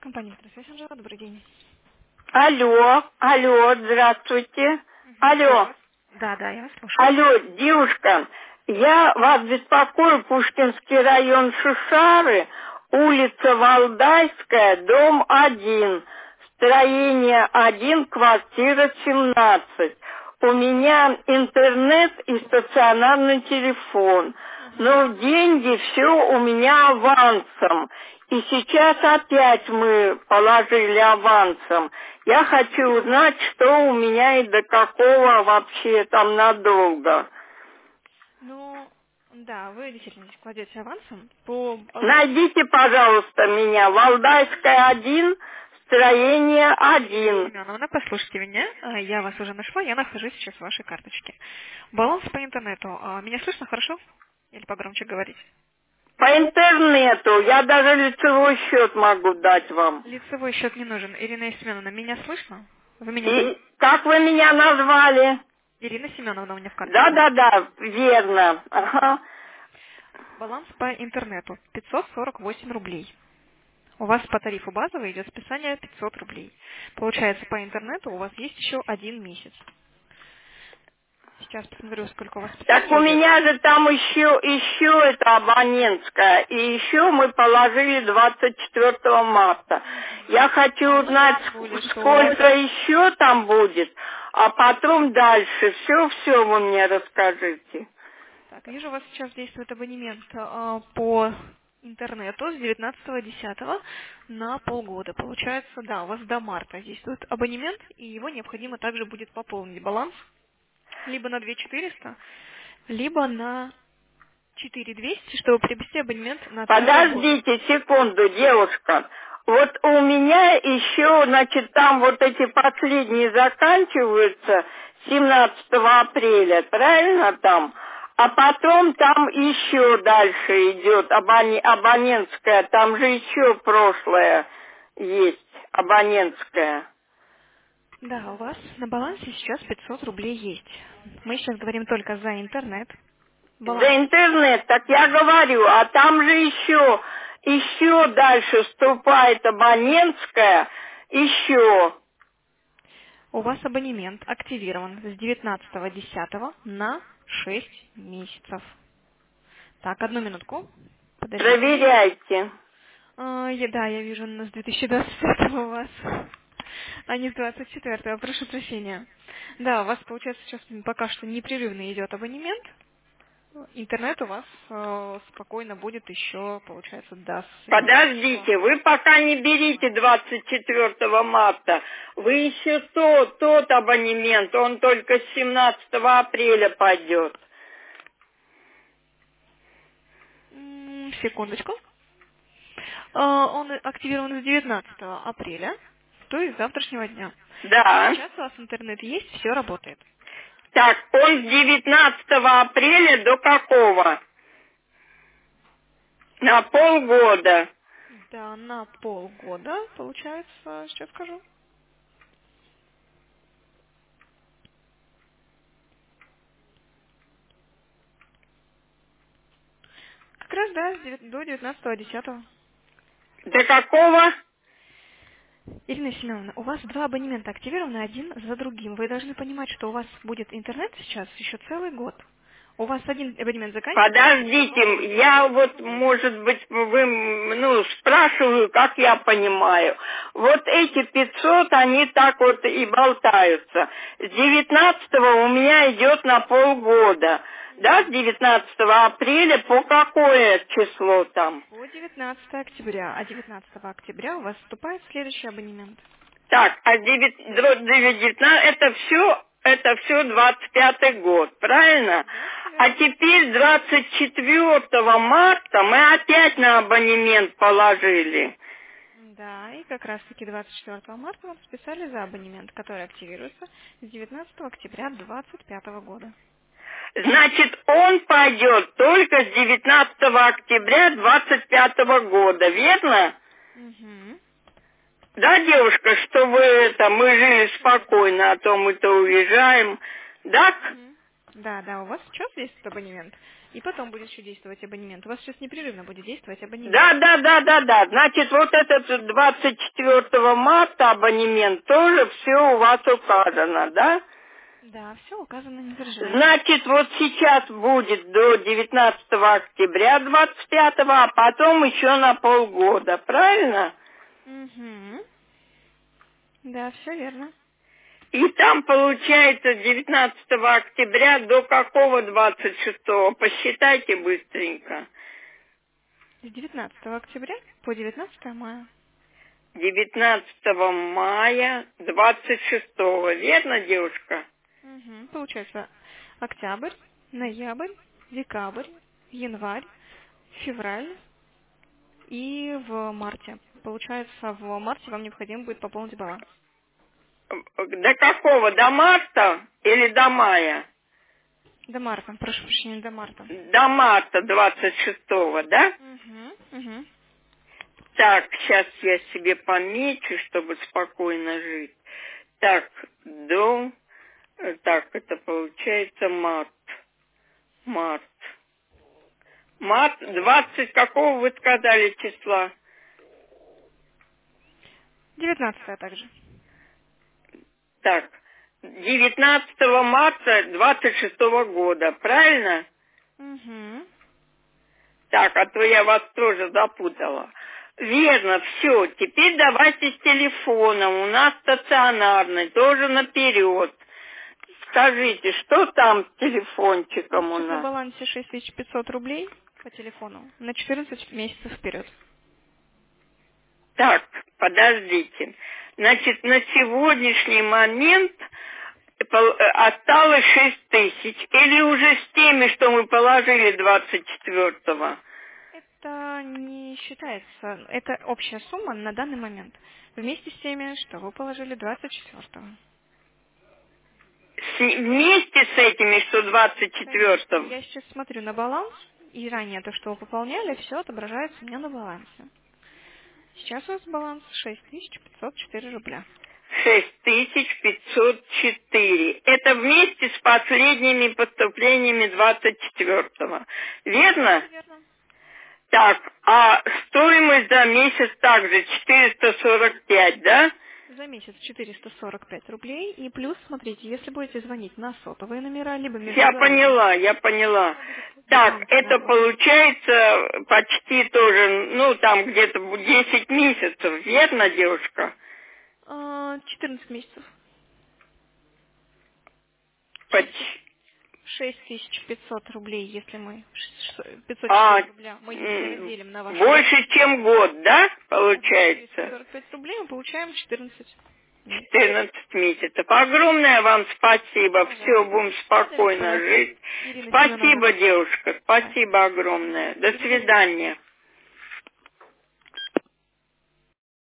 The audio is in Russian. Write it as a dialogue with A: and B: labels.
A: Компания «Связь», Анжела, добрый день.
B: Алло, здравствуйте.
A: Слушаю
B: Алло,
A: вас. Да, я вас слушаю.
B: алло, девушка, я вас беспокою, Пушкинский район Шишары, улица Валдайская, дом 1, строение 1, квартира 17. У меня интернет и стационарный телефон, но деньги все у меня авансом. И сейчас опять мы положили авансом. Я хочу узнать, что у меня и до какого вообще там надолго.
A: Ну, да, вы действительно здесь кладете авансом по...
B: Найдите, пожалуйста, меня. Валдайская 1, строение
A: Ирина
B: 1.
A: Семеновна, послушайте меня. Я вас уже нашла, я нахожусь сейчас в вашей карточке. Баланс по интернету. Меня слышно хорошо? Или погромче говорить?
B: По интернету. Я даже лицевой счет могу дать вам.
A: Лицевой счет не нужен. Ирина Семеновна, меня слышно? Вы меня слышите?
B: И как вы меня назвали?
A: Ирина Семеновна у меня в карточке.
B: Да, верно. Ага.
A: Баланс по интернету 548 рублей. У вас по тарифу базовый идет списание 500 рублей. Получается, по интернету у вас есть еще 1 месяц. Сейчас посмотрю, сколько у вас
B: Так у
A: списание идет.
B: меня же там еще это абонентская, и еще мы положили 24 марта. Я хочу
A: А мы
B: узнать,
A: забыли, что у вас...
B: сколько еще там будет, а потом дальше. Все вы мне расскажите.
A: Так, вижу, у вас сейчас действует абонемент по интернету с 19.10 на полгода. Получается, да, у вас до марта действует абонемент, и его необходимо также будет пополнить баланс либо на 2400, либо на 4200, чтобы приобрести абонемент на целый год.
B: Подождите секунду, девушка. Вот у меня еще, значит, там вот эти последние заканчиваются 17 апреля, правильно там? А потом там еще дальше идет абонентская, там же еще прошлое есть, абонентская.
A: Да, у вас на балансе сейчас 500 рублей есть. Мы сейчас говорим только за интернет.
B: За
A: Баланс.
B: интернет, так я говорю, а там же еще дальше вступает абонентская, еще.
A: У вас абонемент активирован с 19.10 на 6 месяцев. Так, одну минутку. Подождите.
B: Проверяйте.
A: Да, я вижу, с 2025 у вас, а не с 24-го, прошу прощения. Да, у вас, получается, сейчас пока что непрерывно идет абонемент. Интернет у вас спокойно будет еще, получается, до следующего.
B: Подождите, вы пока не берите 24 марта. Вы еще тот абонемент, он только с 17 апреля пойдет.
A: Секундочку. Он активирован с 19 апреля, то есть с завтрашнего дня.
B: Да.
A: Сейчас у вас интернет есть, все работает.
B: Так, он с 19 апреля до какого? На полгода.
A: Да, на полгода, получается, сейчас скажу. Как раз, да, до 19.10.
B: До какого?
A: Ирина Семеновна, у вас два абонемента активированы один за другим. Вы должны понимать, что у вас будет интернет сейчас еще целый год. У вас один абонемент заканчивается, второй
B: Подождите,
A: будет
B: я
A: идти
B: вот,
A: целый год.
B: может быть, спрашиваю, как я понимаю. Вот эти 500, они так вот и болтаются. С 19 у меня идет на полгода. Да, с 19 апреля по какое число там?
A: По 19 октября. А 19 октября у вас вступает следующий абонемент.
B: Так, а 19, это все 25 год, правильно?
A: Да, все
B: А
A: верно.
B: теперь 24 марта мы опять на абонемент положили.
A: Да, и как раз-таки 24 марта вам списали за абонемент, который активируется с 19 октября 2025 года.
B: Значит, он пойдет только с 19 октября 25 года, верно?
A: Угу.
B: Да, девушка, чтобы мы жили спокойно, а то мы-то уезжаем. Да?
A: Угу. Да, у вас сейчас есть абонемент. И потом будет еще действовать абонемент. У вас сейчас непрерывно будет действовать абонемент.
B: Да. Значит, вот этот 24 марта абонемент тоже все у вас указано, да?
A: Да, все указано, не переживайте.
B: Значит, вот сейчас будет до 19 октября 25, а потом еще на полгода, правильно?
A: Угу. Да, все верно.
B: И там получается 19 октября до какого 26-го? Посчитайте быстренько.
A: С 19 октября по 19 мая.
B: 19 мая 26-го. Верно, девушка?
A: Угу. Получается октябрь, ноябрь, декабрь, январь, февраль и в марте. Получается, в марте вам необходимо будет пополнить баланс.
B: До какого? До марта или до мая?
A: До марта, прошу прощения, до марта.
B: До марта 26-го, да?
A: Угу, угу.
B: Так, сейчас я себе помечу, чтобы спокойно жить. Так, так, это получается март. Март. Март 20 какого вы сказали числа?
A: 19 также.
B: Так, 19 марта 26-го года, правильно?
A: Угу.
B: Так, а то я вас тоже запутала. Верно, все. Теперь давайте с телефоном. У нас стационарный, тоже наперед. Скажите, что там с
A: У вас
B: телефончиком у
A: сейчас на
B: нас?
A: балансе 6500 рублей по телефону на 14 месяцев вперед.
B: Так, подождите. Значит, на сегодняшний момент осталось 6 тысяч. Или уже с теми, что мы положили 24-го?
A: Это не считается. Это общая сумма на данный момент. Вместе с теми, что вы положили 24-го.
B: Вместе с этими, что
A: Конечно.
B: 24-м?
A: Я сейчас смотрю на баланс, и ранее то, что вы пополняли, все отображается у меня на балансе. Сейчас у вас баланс 6504 рубля.
B: 6504. Это вместе с последними поступлениями 24-го. Верно?
A: Все верно.
B: Так, а стоимость за месяц также 445, да?
A: За месяц 445 рублей. И плюс, смотрите, если будете звонить на сотовые номера, либо междугородные,
B: Я поняла.
A: то будет
B: Так,
A: дополнительная
B: это
A: оплата.
B: получается почти тоже, ну, там где-то 10 месяцев, верно, девушка?
A: 14 месяцев.
B: Поч-
A: 6500 рублей, если мы
B: А,
A: 504 рубля мы если разделим на ваши
B: больше, чем год, да,
A: да,
B: получается?
A: 445 рублей, мы получаем 14 месяцев.
B: 14 месяцев. Огромное вам спасибо. Все,
A: Пожалуйста.
B: будем
A: Благодарю
B: спокойно
A: вас.
B: жить.
A: Ирина Семеновна.
B: Спасибо, девушка.
A: Да.
B: Спасибо огромное. До
A: Благодарю.
B: свидания.